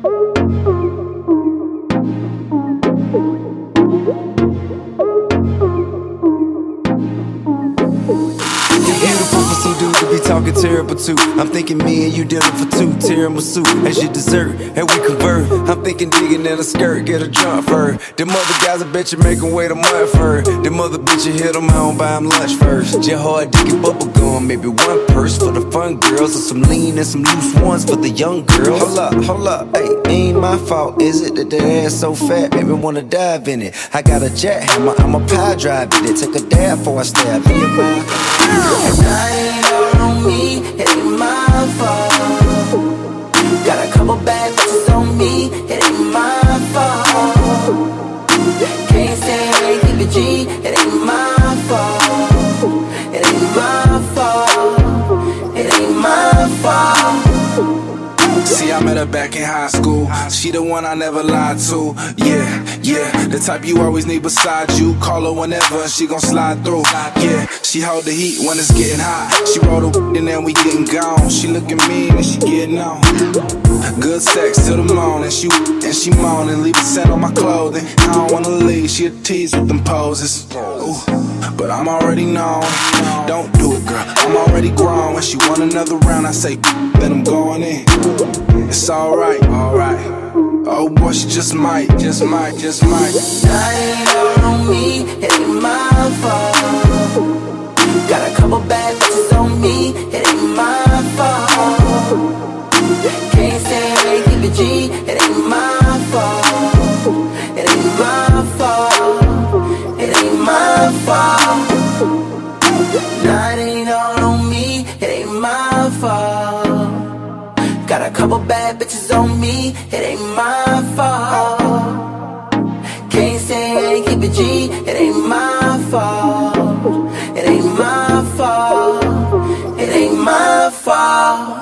Talking terrible too. I'm thinking me and you dealing for two. Tiramisu as your dessert, and we convert. I'm thinking digging in a skirt, get a jump for her. Them other guys, I bet you make them wait a month for her. Them other bitches hit them, I don't buy them lunch first. Just hard digging bubble gum, maybe one purse for the fun girls, or some lean and some loose ones for the young girls. Hold up, hey, ain't my fault, is it? That ass so fat, made me wanna dive in it. I got a jackhammer, I'm a pie drive in it. Take a dab before I stab in your mind. Me, it ain't my fault. Got a couple bad bitches on me, it ain't my fault. Can't say keep it G, it ain't my fault. It ain't my fault. It ain't my fault. See, I met her back in high school. She the one I never lied to. Yeah, the type you always need beside you. Call her whenever and she gon' slide through. Yeah, she hold the heat when it's getting hot. She roll the and then we getting gone. She looking mean and she getting on. Good sex till the morning. She moaning, leave a scent on my clothing. I don't wanna leave, she a tease with them poses. Ooh, but I'm already known. Don't do it, girl, I'm already grown. When she want another round, I say, then I'm going in. It's alright. Oh boy, she just might. That ain't all on me, it ain't my fault. Got a couple bad bitches on me, it ain't my fault. Can't say keep it G, it ain't my fault. It ain't my fault. It ain't my fault. That ain't all on me, it ain't my fault. Got a couple bad bitches on me, it ain't my fault. Can't say I ain't keep it G, it ain't my fault. It ain't my fault. It ain't my fault.